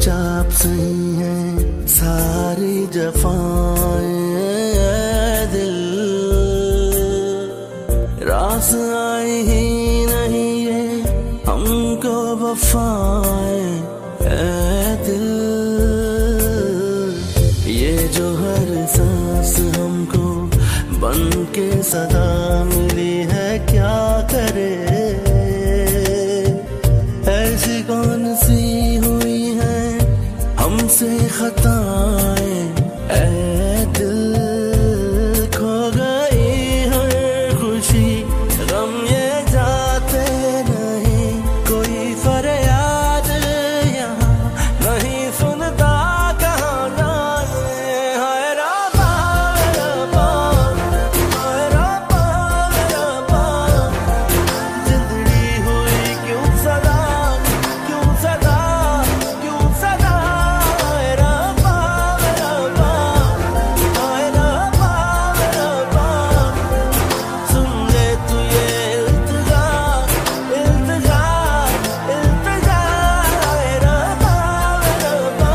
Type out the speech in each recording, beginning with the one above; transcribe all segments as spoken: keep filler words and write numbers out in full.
चुपचाप सही है सारी जफाएं दिल, रास आई ही नहीं ये हमको वफाएं ऐ दिल। ये जो हर सांस हमको बन के सदा मिली है क्या करे, ऐसी कौन सी हुई है हमसे खताएं ऐ दिल। खो गई है खुशी गम ये जाते नहीं, कोई फरियाद यहाँ नहीं सुनता कहाँ जाए। हाय रब्बा रब्बा हाय रब्बा रब्बा, जिंदड़ी हुई क्यों सदा क्यों सदा क्यों सदा। हाय रब्बा रब्बा हाय रब्बा रब्बा, सुन ले तू ये इल्तिजा इल्तिजा इल्तिजा। हाय रब्बा रब्बा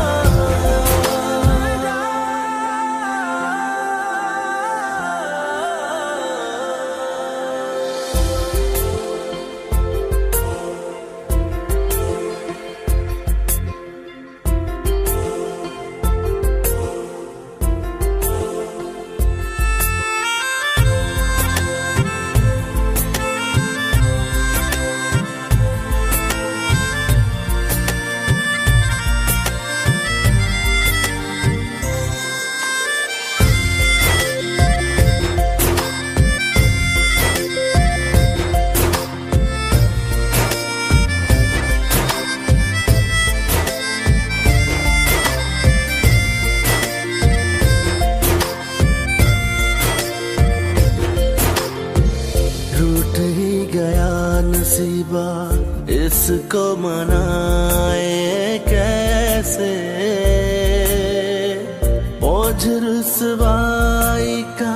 रूठ ही गया नसीबा, इसको मनाए कैसे। बोझ रुसवाई का